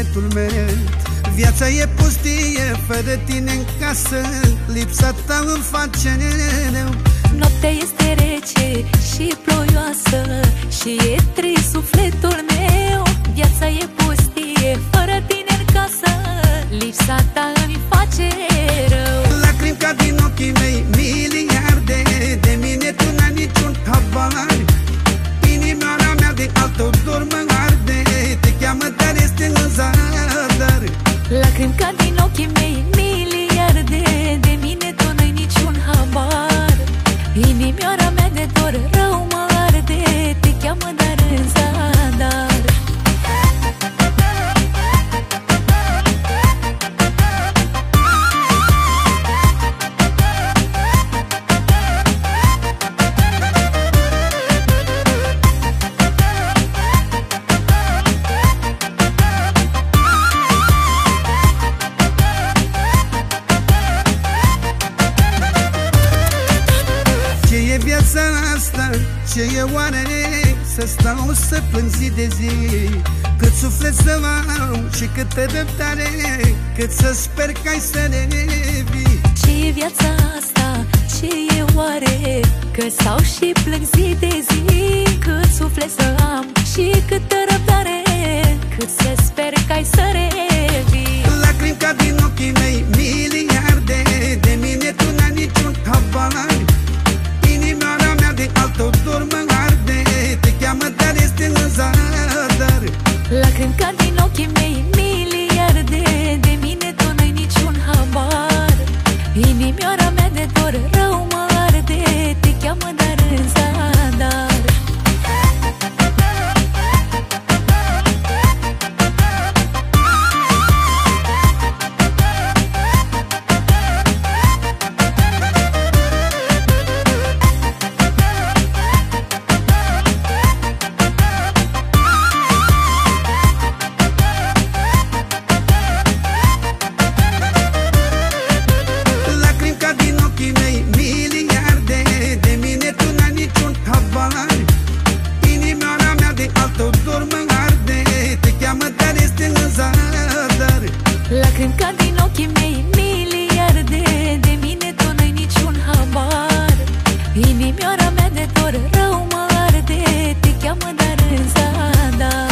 sufletul meu. Viața e pustie, fără tine în casă, lipsa ta îmi face rău. Noaptea este rece și ploioasă și e trist sufletul meu. Viața e pustie, fără tine în casă, lipsa ta îmi face rău. Lacrimi ca din ochii mei, miliarde, de mine tu n-ai niciun habar. Inimioara mea de al tău dor mă arde, te cheamă dar este în zadar. Lacrimi ca din ochii mei, miliarde, de mine tu n-ai niciun habar. Inimioara mea de dor rău mă arde, te cheamă dar în zadar. Ce e viața asta? Ce e oare? Să stau să plâng zi de zi. Cât suflet să am și câtă răbdare, cât să sper că ai să revii. Ce e viața asta? Ce e oare? Că stau și plâng zi de zi. Cât suflet să am și câtă răbdare, cât să sper că ai să revii. Lacrimi ca din ochii mei, miliarde, de mine tu n-ai niciun habar. Inimioara mea de al tău dor mă arde, te cheamă dar este în zadar. Lacrimi ca din ochii mei, miliarde, de mine tu n-ai niciun habar. Inimioara mea de dor rău mă arde, te cheamă dar în zadar. Lacrimi ca din ochii mei, miliarde, de mine tu n-ai niciun habar. Inimioara mea de al tău dor mă arde, te cheamă dar este în zadar. Lacrimi ca din ochii mei, miliarde, de mine tu n-ai niciun habar. Inimioara mea de dor rău mă arde, te cheamă dar în zadar.